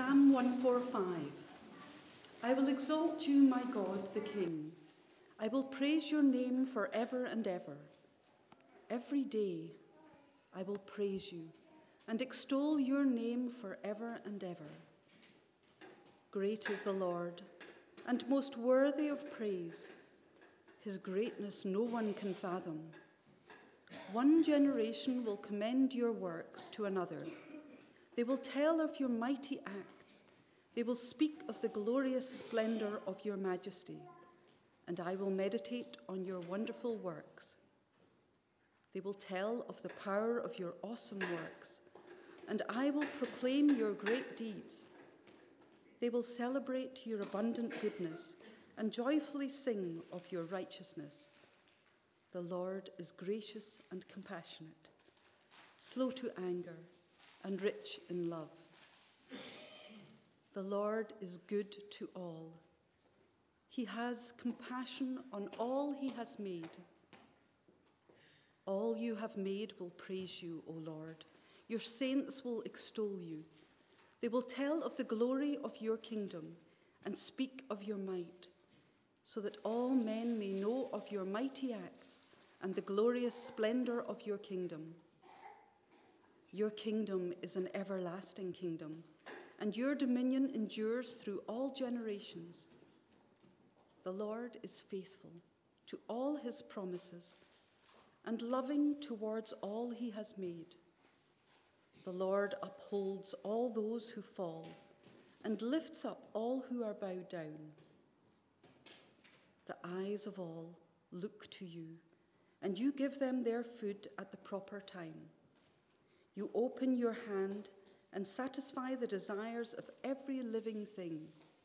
Psalm 145. I will exalt you, my God, the King. I will praise your name forever and ever. Every day I will praise you and extol your name forever and ever. Great is the Lord, and most worthy of praise. His greatness no one can fathom. One generation will commend your works to another. They will tell of your mighty acts. They will speak of the glorious splendor of your majesty, and I will meditate on your wonderful works. They will tell of the power of your awesome works, and I will proclaim your great deeds. They will celebrate your abundant goodness and joyfully sing of your righteousness. The Lord is gracious and compassionate, slow to anger, and rich in love. The Lord is good to all. He has compassion on all he has made. All you have made will praise you, O Lord. Your saints will extol you. They will tell of the glory of your kingdom and speak of your might, so that all men may know of your mighty acts and the glorious splendor of your kingdom. Your kingdom is an everlasting kingdom, and your dominion endures through all generations. The Lord is faithful to all his promises and loving towards all he has made. The Lord upholds all those who fall and lifts up all who are bowed down. The eyes of all look to you, and you give them their food at the proper time. You open your hand and satisfy the desires of every living thing.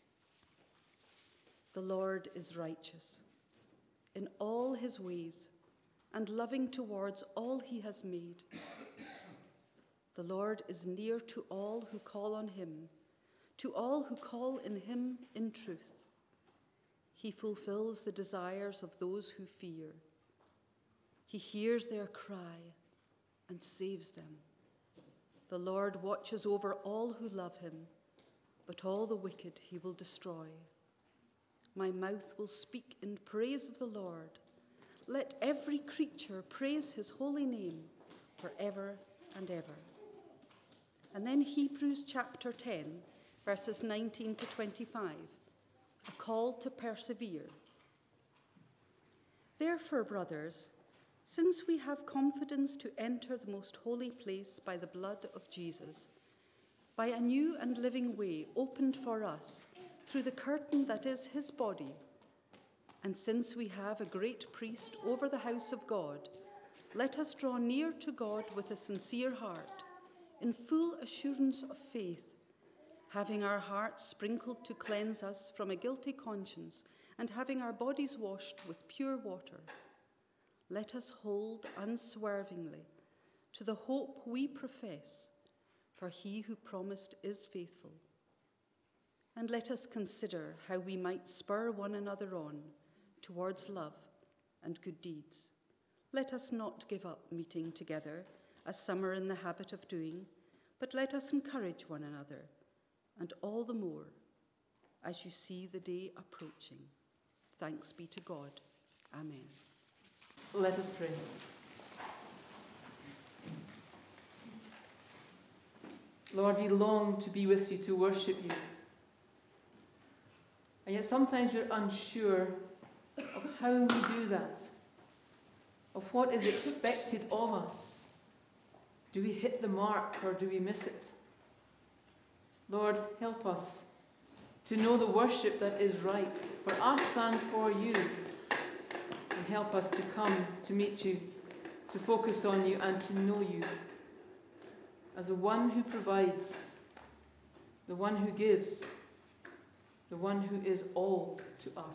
The Lord is righteous in all his ways and loving towards all he has made. The Lord is near to all who call on him, to all who call in him in truth. He fulfills the desires of those who fear. He hears their cry and saves them. The Lord watches over all who love him, but all the wicked he will destroy. My mouth will speak in praise of the Lord. Let every creature praise his holy name forever and ever. And then Hebrews chapter 10, verses 19 to 25, a call to persevere. Therefore, brothers, since we have confidence to enter the most holy place by the blood of Jesus, by a new and living way opened for us through the curtain that is his body, and since we have a great priest over the house of God, let us draw near to God with a sincere heart, in full assurance of faith, having our hearts sprinkled to cleanse us from a guilty conscience, and having our bodies washed with pure water. Let us hold unswervingly to the hope we profess, for he who promised is faithful. And let us consider how we might spur one another on towards love and good deeds. Let us not give up meeting together, as some are in the habit of doing, but let us encourage one another, and all the more as you see the day approaching. Thanks be to God. Amen. Let us pray. Lord, we long to be with you, to worship you. And yet sometimes we're unsure of how we do that, of what is expected of us. Do we hit the mark or do we miss it? Lord, help us to know the worship that is right for us and for you. And help us to come to meet you, to focus on you and to know you as the one who provides, the one who gives, the one who is all to us.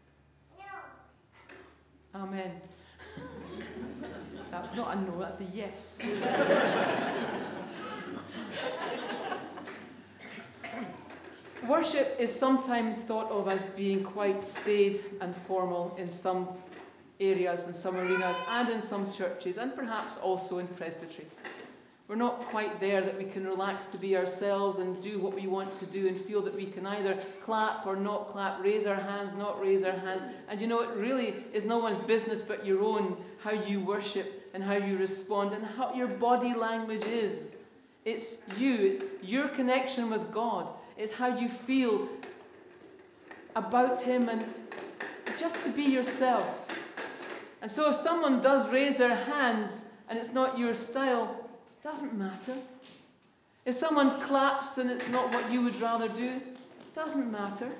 Amen. That's not a no, that's a yes. Worship is sometimes thought of as being quite staid and formal in some areas and some arenas and in some churches and perhaps also in presbytery. We're not quite there that we can relax to be ourselves and do what we want to do and feel that we can either clap or not clap, raise our hands, not raise our hands. And it really is no one's business but your own, how you worship and how you respond and how your body language is. It's you, it's your connection with God. It's how you feel about Him and just to be yourself. And so if someone does raise their hands and it's not your style, it doesn't matter. If someone claps and it's not what you would rather do, it doesn't matter.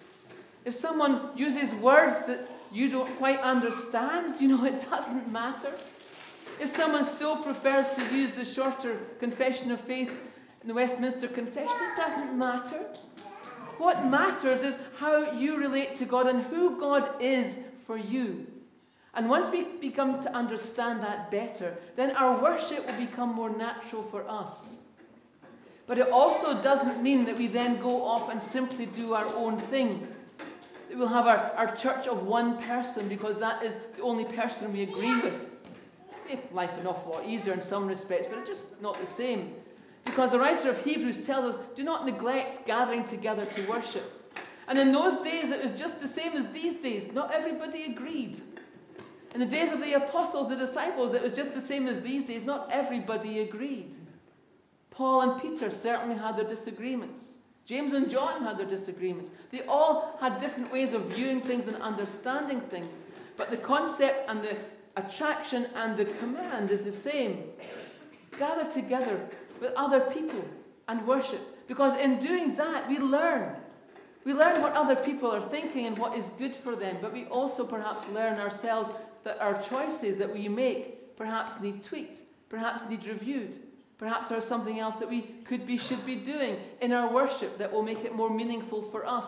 If someone uses words that you don't quite understand, it doesn't matter. If someone still prefers to use the shorter Confession of Faith in the Westminster Confession, it doesn't matter. What matters is how you relate to God and who God is for you. And once we become to understand that better, then our worship will become more natural for us. But it also doesn't mean that we then go off and simply do our own thing. That we'll have our church of one person because that is the only person we agree with. Make life an awful lot easier in some respects, but it's just not the same. Because the writer of Hebrews tells us, do not neglect gathering together to worship. And in those days it was just the same as these days. Not everybody agreed. In the days of the apostles, the disciples, it was just the same as these days. Not everybody agreed. Paul and Peter certainly had their disagreements. James and John had their disagreements. They all had different ways of viewing things and understanding things. But the concept and the attraction and the command is the same. Gather together with other people and worship. Because in doing that, we learn. We learn what other people are thinking and what is good for them. But we also perhaps learn ourselves that our choices that we make perhaps need tweaked, perhaps need reviewed. Perhaps there's something else that we should be doing in our worship that will make it more meaningful for us.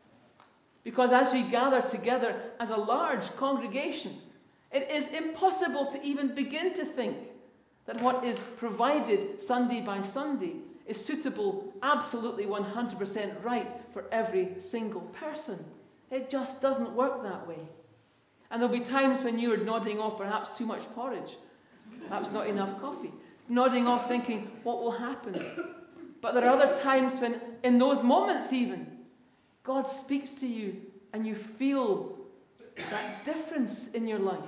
Because as we gather together as a large congregation, it is impossible to even begin to think that what is provided Sunday by Sunday is suitable, absolutely 100% right for every single person. It just doesn't work that way. And there'll be times when you are nodding off perhaps too much porridge, perhaps not enough coffee, nodding off thinking, what will happen? But there are other times when, in those moments even, God speaks to you and you feel that difference in your life.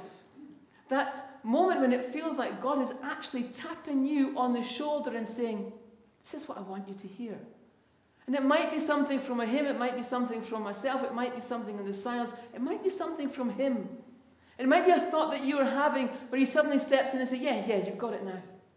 That moment when it feels like God is actually tapping you on the shoulder and saying, this is what I want you to hear. And it might be something from a hymn, it might be something from myself, it might be something in the silence, it might be something from Him. It might be a thought that you are having where He suddenly steps in and says, yeah, you've got it now.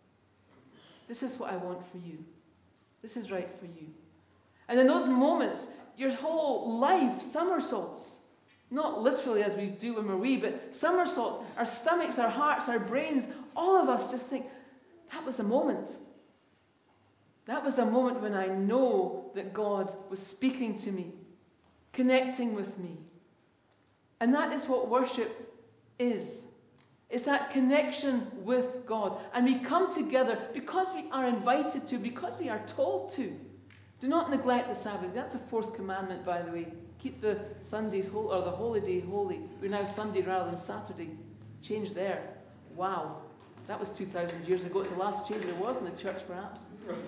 This is what I want for you. This is right for you. And in those moments, your whole life somersaults. Not literally as we do when we're wee, but somersaults. Our stomachs, our hearts, our brains, all of us just think, that was a moment. That was a moment when I know that God was speaking to me, connecting with me. And that is what worship is. It's that connection with God. And we come together because we are invited to, because we are told to. Do not neglect the Sabbath. That's the fourth commandment, by the way. Keep the Sundays holy, or the holy day holy. We're now Sunday rather than Saturday. Change there. Wow. That was 2,000 years ago. It's the last change there was in the church, perhaps.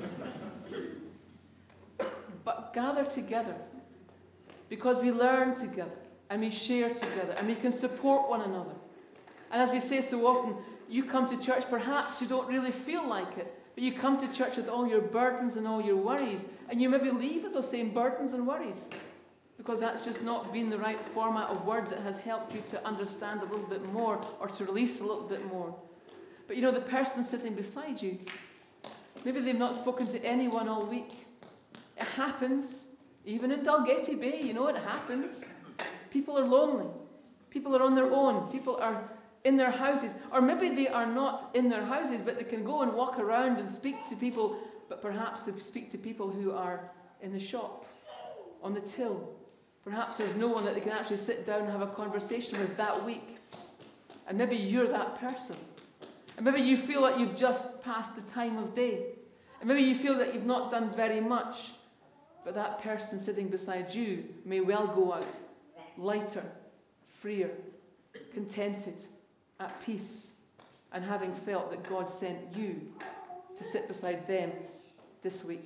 But gather together. Because we learn together. And we share together. And we can support one another. And as we say so often, you come to church, perhaps you don't really feel like it. But you come to church with all your burdens and all your worries. And you maybe leave with those same burdens and worries. Because that's just not been the right format of words that has helped you to understand a little bit more or to release a little bit more. But the person sitting beside you, maybe they've not spoken to anyone all week. It happens. Even in Dalgety Bay, it happens. People are lonely. People are on their own. People are in their houses. Or maybe they are not in their houses, but they can go and walk around and speak to people. But perhaps they speak to people who are in the shop, on the till. Perhaps there's no one that they can actually sit down and have a conversation with that week. And maybe you're that person. And maybe you feel like you've just passed the time of day. And maybe you feel that you've not done very much. But that person sitting beside you may well go out lighter, freer, contented, at peace, and having felt that God sent you to sit beside them this week.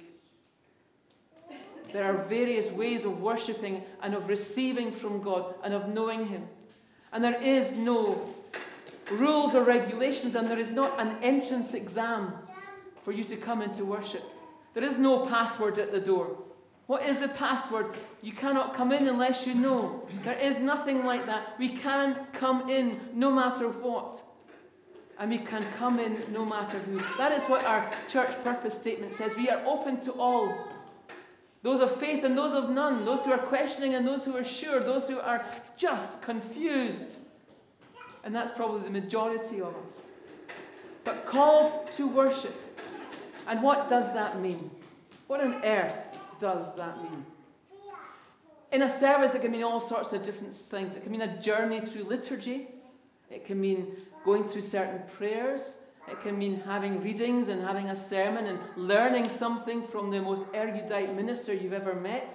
There are various ways of worshipping and of receiving from God and of knowing Him. And there is no rules or regulations, and there is not an entrance exam for you to come into worship. There is no password at the door. What is the password? You cannot come in unless you know. There is nothing like that. We can come in no matter what. And we can come in no matter who. That is what our church purpose statement says. We are open to all. Those of faith and those of none. Those who are questioning and those who are sure. Those who are just confused. And that's probably the majority of us. But called to worship. And what does that mean? What on earth does that mean? In a service, it can mean all sorts of different things. It can mean a journey through liturgy. It can mean going through certain prayers. It can mean having readings and having a sermon and learning something from the most erudite minister you've ever met.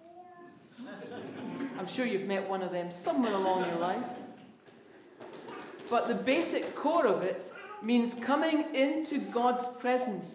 I'm sure you've met one of them somewhere along your life. But the basic core of it means coming into God's presence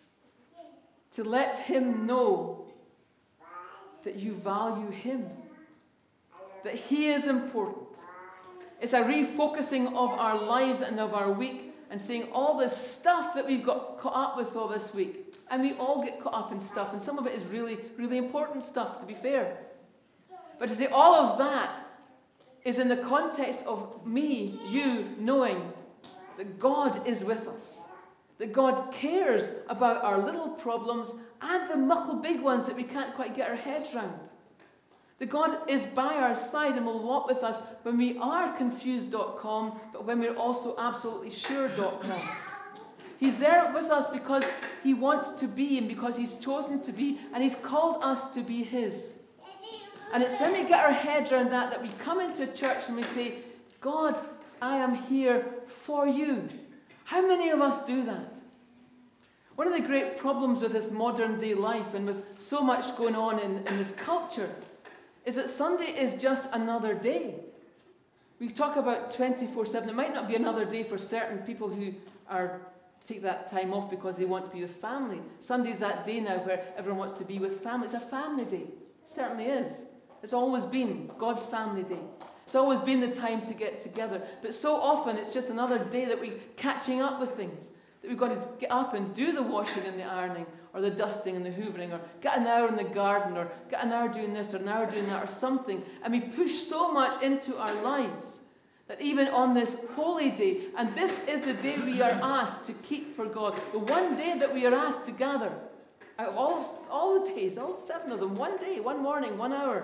to let Him know that you value Him, that He is important. It's a refocusing of our lives and of our week and seeing all the stuff that we've got caught up with all this week. And we all get caught up in stuff, and some of it is really, really important stuff, to be fair. But to say all of that is in the context of me, you, knowing that God is with us. That God cares about our little problems and the muckle big ones that we can't quite get our heads round. That God is by our side and will walk with us when we are confused.com, but when we're also absolutely sure.com. He's there with us because He wants to be and because He's chosen to be, and He's called us to be His. And it's when we get our heads around that we come into church and we say, God, I am here for you. How many of us do that? One of the great problems with this modern day life and with so much going on in this culture is that Sunday is just another day. We talk about 24/7. It might not be another day for certain people who take that time off because they want to be with family. Sunday's that day now where everyone wants to be with family. It's a family day. It certainly is. It's always been God's family day. It's always been the time to get together. But so often it's just another day that we're catching up with things. That we've got to get up and do the washing and the ironing, or the dusting and the hoovering, or get an hour in the garden, or get an hour doing this, or an hour doing that, or something. And we push so much into our lives that even on this holy day, and this is the day we are asked to keep for God, the one day that we are asked to gather, out of all the days, all 7 of them, one day, one morning, 1 hour.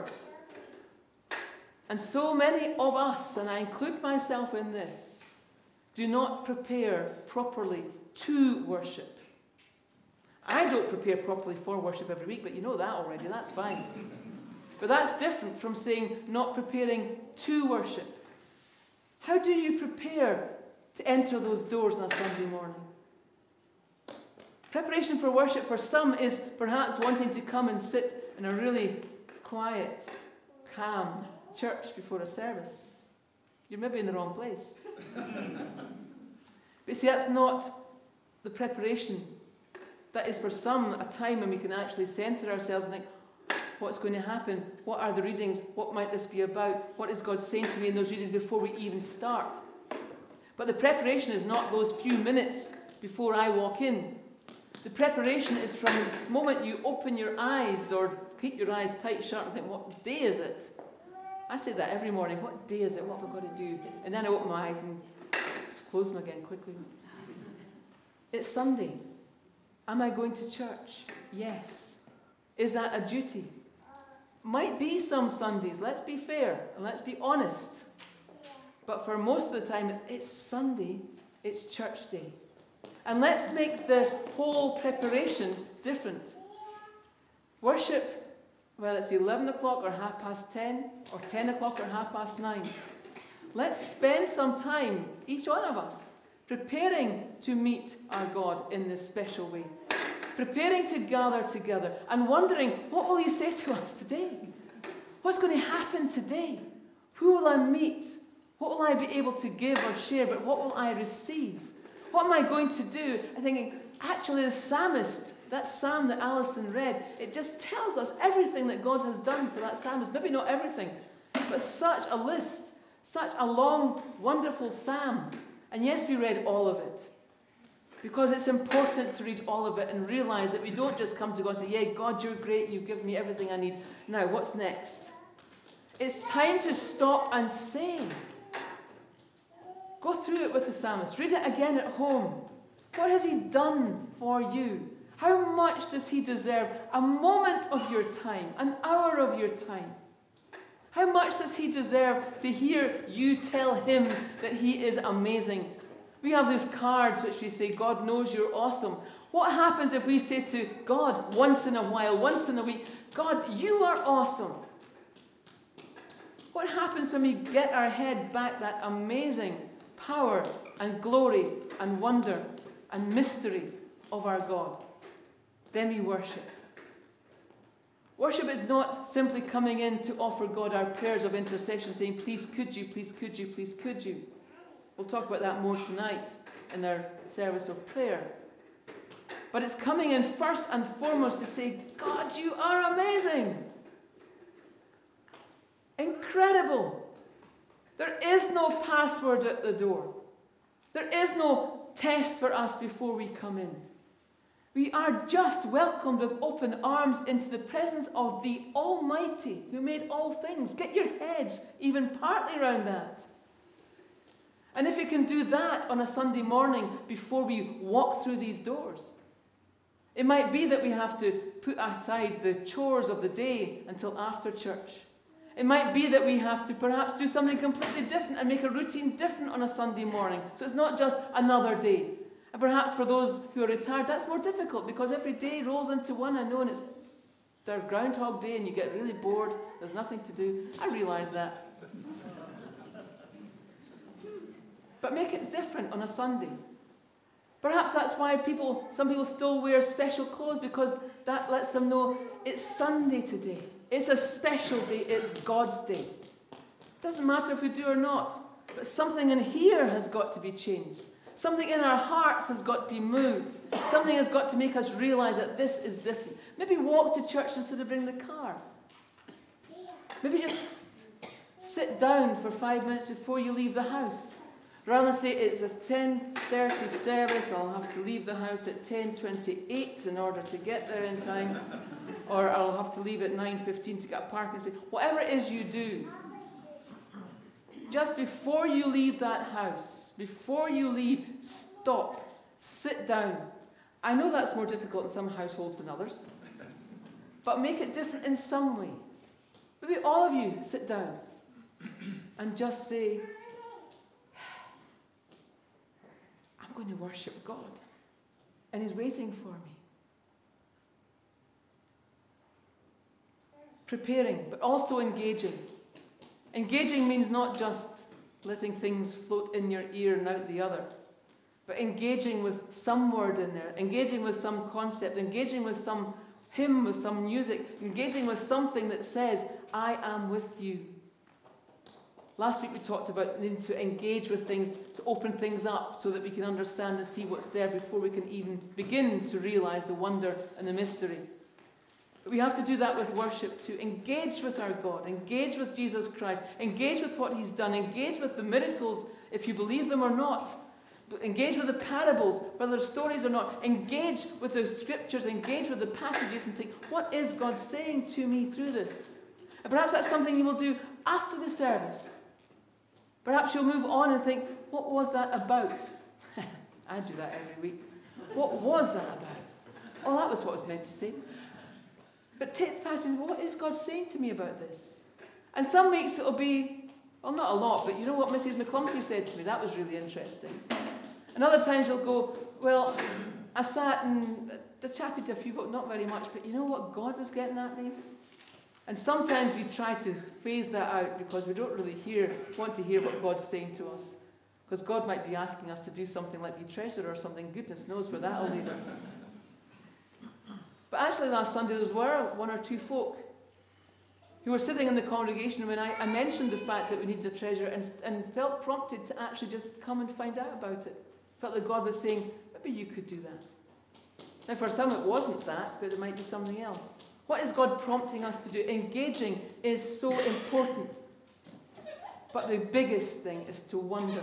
And so many of us, and I include myself in this, do not prepare properly to worship. I don't prepare properly for worship every week, but you know that already, that's fine. But that's different from saying not preparing to worship. How do you prepare to enter those doors on a Sunday morning? Preparation for worship for some is perhaps wanting to come and sit in a really quiet, calm church before a service. You're maybe in the wrong place. But see, that's not the preparation. That is for some a time when we can actually centre ourselves and think, what's going to happen? What are the readings? What might this be about? What is God saying to me in those readings before we even start? But the preparation is not those few minutes before I walk in. The preparation is from the moment you open your eyes or keep your eyes tight shut and think, what day is it? I say that every morning. What day is it? What have I got to do? And then I open my eyes and close them again quickly. It's Sunday. Am I going to church? Yes. Is that a duty? Might be some Sundays. Let's be fair and let's be honest. But for most of the time, it's Sunday. It's church day. And let's make the whole preparation different. Worship, whether it's 11 o'clock or 10:30, or 10 o'clock or 9:30. Let's spend some time, each one of us, preparing to meet our God in this special way. Preparing to gather together and wondering, what will He say to us today? What's going to happen today? Who will I meet? What will I be able to give or share? But what will I receive? What am I going to do? And thinking, actually the psalmist, that psalm that Alison read, it just tells us everything that God has done for that psalmist. Maybe not everything, but such a list, such a long, wonderful psalm. And yes, we read all of it. Because it's important to read all of it and realize that we don't just come to God and say, yeah, God, you're great, you've given me everything I need. Now, what's next? It's time to stop and say. Go through it with the psalmist. Read it again at home. What has he done for you? How much does he deserve a moment of your time, an hour of your time? How much does he deserve to hear you tell him that he is amazing? We have these cards which we say, God knows you're awesome. What happens if we say to God once in a while, once in a week, God, you are awesome? What happens when we get our head back that amazing power and glory and wonder and mystery of our God? Then we worship. Worship is not simply coming in to offer God our prayers of intercession, saying, please could you, please could you, please could you. We'll talk about that more tonight in our service of prayer. But it's coming in first and foremost to say, God, you are amazing. Incredible. There is no password at the door. There is no test for us before we come in. We are just welcomed with open arms into the presence of the Almighty who made all things. Get your heads even partly around that. And if you can do that on a Sunday morning before we walk through these doors, it might be that we have to put aside the chores of the day until after church. It might be that we have to perhaps do something completely different and make a routine different on a Sunday morning. So it's not just another day. And perhaps for those who are retired, that's more difficult because every day rolls into one, I know, and it's their Groundhog Day and you get really bored. There's nothing to do. I realise that. But make it different on a Sunday. Perhaps that's why some people still wear special clothes, because that lets them know it's Sunday today. It's a special day. It's God's day. It doesn't matter if we do or not. But something in here has got to be changed. Something in our hearts has got to be moved. Something has got to make us realize that this is different. Maybe walk to church instead of bring the car. Maybe just sit down for 5 minutes before you leave the house. Rather than say it's a 10:30 service, I'll have to leave the house at 10:28 in order to get there in time, or I'll have to leave at 9:15 to get a parking space. Whatever it is you do, just before you leave that house, before you leave, stop, sit down. I know that's more difficult in some households than others, but make it different in some way. Maybe all of you sit down and just say, I'm going to worship God, and He's waiting for me. Preparing, but also engaging. Engaging means not just letting things float in your ear and out the other, but engaging with some word in there, engaging with some concept, engaging with some hymn, with some music, engaging with something that says, I am with you. Last week we talked about needing to engage with things, to open things up so that we can understand and see what's there before we can even begin to realize the wonder and the mystery. But we have to do that with worship, to engage with our God, engage with Jesus Christ, engage with what He's done, engage with the miracles, if you believe them or not. Engage with the parables, whether they're stories or not. Engage with the scriptures, engage with the passages and think, what is God saying to me through this? And perhaps that's something you will do after the service. Perhaps you'll move on and think, what was that about? I do that every week. What was that about? Oh, that was what I was meant to say. But take the passage, what is God saying to me about this? And some weeks it'll be, well, not a lot, but you know what Mrs. McClumpy said to me? That was really interesting. And other times you'll go, well, I sat and I chatted to a few folk, not very much, but you know what God was getting at me? And sometimes we try to phase that out because we don't really want to hear what God's saying to us. Because God might be asking us to do something like be treasured or something. Goodness knows where that will lead us. But actually last Sunday there were one or two folk who were sitting in the congregation when I mentioned the fact that we needed a treasurer and felt prompted to actually just come and find out about it. Felt that God was saying, maybe you could do that. Now, for some it wasn't that, but it might be something else. What is God prompting us to do? Engaging is so important. But the biggest thing is to wonder.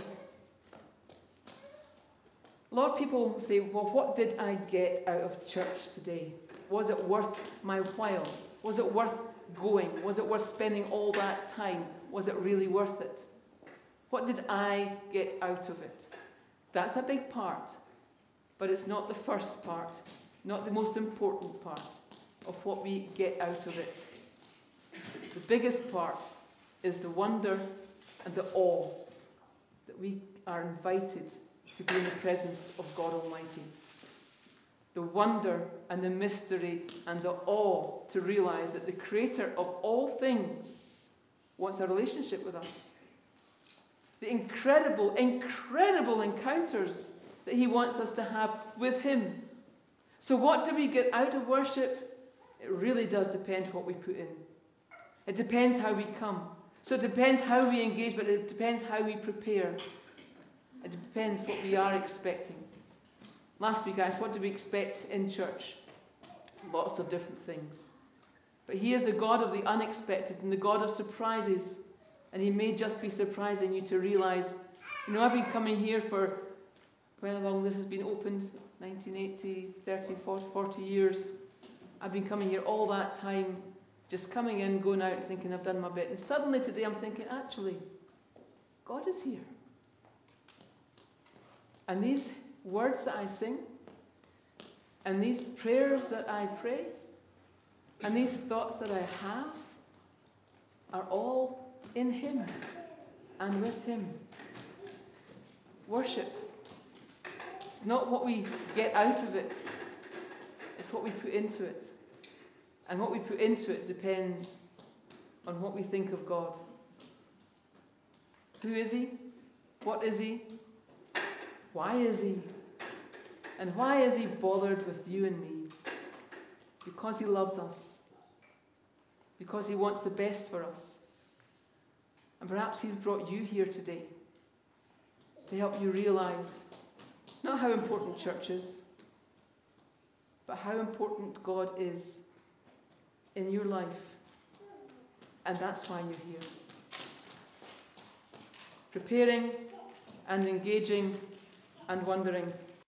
A lot of people say, well, what did I get out of church today? Was it worth my while? Was it worth going? Was it worth spending all that time? Was it really worth it? What did I get out of it? That's a big part, but it's not the first part, not the most important part of what we get out of it. The biggest part is the wonder and the awe that we are invited to be in the presence of God Almighty. The wonder and the mystery and the awe to realize that the Creator of all things wants a relationship with us. The incredible, incredible encounters that He wants us to have with Him. So what do we get out of worship? It really does depend what we put in. It depends how we come. So it depends how we engage, but it depends how we prepare. It depends what we are expecting. Last week I asked, what do we expect in church? Lots of different things. But He is the God of the unexpected and the God of surprises. And He may just be surprising you to realise, I've been coming here for, how long this has been opened? 1980, 30, 40 years. I've been coming here all that time, just coming in, going out, thinking I've done my bit. And suddenly today I'm thinking, actually, God is here. And these words that I sing, and these prayers that I pray, and these thoughts that I have, are all in Him and with Him. Worship. It's not what we get out of it, it's what we put into it. And what we put into it depends on what we think of God. Who is He? What is He? Why is He? And why is He bothered with you and me? Because He loves us. Because He wants the best for us. And perhaps He's brought you here today to help you realise not how important church is, but how important God is in your life. And that's why you're here. Preparing and engaging and wondering.